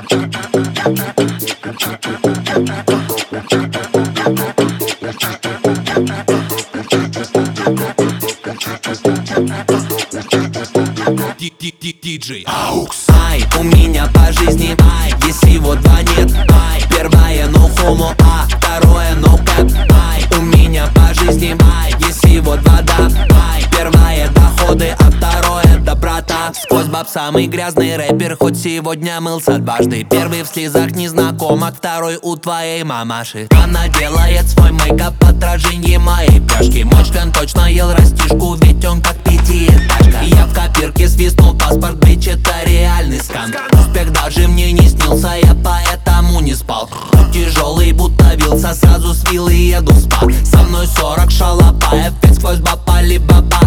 Диджей Аукс. Ай, у меня по жизни ай, есть всего два нет. Ай, первое no homo, а второе no cap. Ай, у меня по жизни ай, есть всего два да. Ай, первое доходы, а второе доброта. Сквозь баб самый грязный рэпер, хоть сегодня мылся дважды. Первый в слезах незнакомок, второй у твоей мамаши. Она делает свой мейкап в отражении моей пляшки. Мой член точно ел растишку, ведь он как пятиэтажка. Я в копирке свистнул паспорт, бич, это реальный скан. Успех даже мне не снился, я поэтому не спал. Тяжелый, будто вился, сразу с виллы еду в спа. Со мной 40 шалопаев, ведь сквозь баб Алибаба.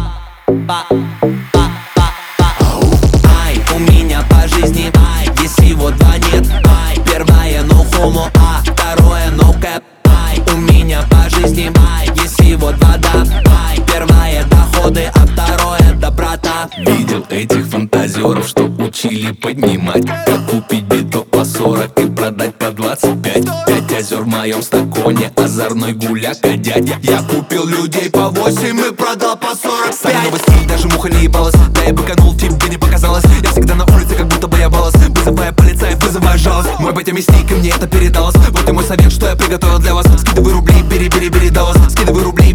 Ай, у меня по жизни ай, есть всего два нет. Ай, первое no homo, а второе no cap. Ай, у меня по жизни ай, есть всего два да. Ай, первое доходы, а второе доброта. Видел этих фантазеров, что учили поднимать. Как купить биток по 40 и продать по 25. 5 озер в моем стаконе, озорной гуляка дядя. Я купил людей по 8 и продал по 45. Самый новый стиль, даже муха не ебалась. Да я быканул, тебе не показалось. Я всегда на улице, как будто бы я балас. Вызывая полицаев, вызывая жалость. Мой батя мясник, и мне это передалось. Вот и мой совет, что я приготовил для вас. Скидывай рубли, бери до вас. Скидывай рубли,